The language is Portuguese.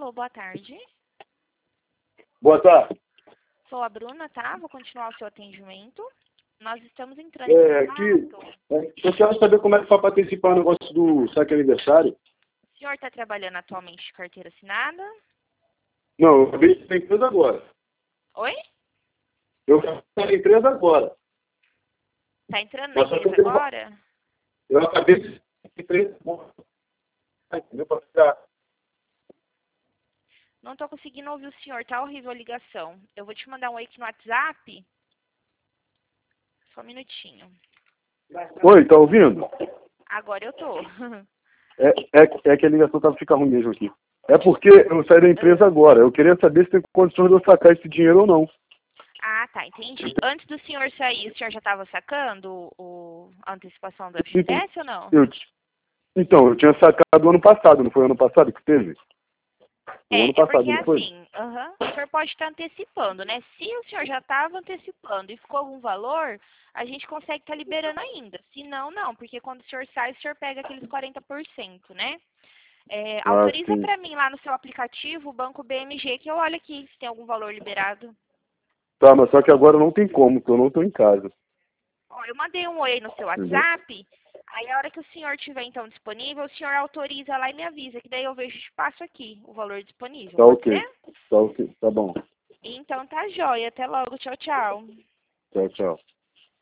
Alô, boa tarde. Boa tarde. Sou a Bruna, tá? Vou continuar o seu atendimento. Nós estamos entrando em contato. Eu quero saber como é que faz para antecipar o negócio do saque aniversário. O senhor está trabalhando atualmente de carteira assinada? Não, eu acabei de sair da empresa agora. Oi? Eu acabei de sair da empresa agora. Tá entrando na empresa agora? Eu acabei de sair da empresa agora. Entendeu? Pra ficar. Não tô conseguindo ouvir o senhor, tá horrível a ligação. Eu vou te mandar um oi aqui no WhatsApp. Só um minutinho. Oi, tá ouvindo? Agora eu tô. É que a ligação tava ficando ruim mesmo aqui. É porque eu saí da empresa agora. Eu queria saber se tem condições de eu sacar esse dinheiro ou não. Ah, tá, entendi. Antes do senhor sair, o senhor já estava sacando a antecipação do FGTS ou não? Então, eu tinha sacado ano passado, não foi ano passado que teve? O ano É passado, porque não foi? assim, o senhor pode estar antecipando, né? Se o senhor já estava antecipando e ficou algum valor, a gente consegue estar liberando ainda. Se não, não, porque quando o senhor sai, o senhor pega aqueles 40%, né? Autoriza Sim. para mim lá no seu aplicativo o Banco BMG que eu olho aqui se tem algum valor liberado. Tá, mas só que agora não tem como, porque eu não tô em casa. Ó, eu mandei um oi no seu Entendeu? WhatsApp, aí a hora que o senhor tiver então disponível, o senhor autoriza lá e me avisa, que daí eu vejo e passo aqui o valor disponível. Tá Pode ok. ser? Tá ok. Tá bom. Então tá jóia. Até logo. Tchau, tchau. Tchau, tchau.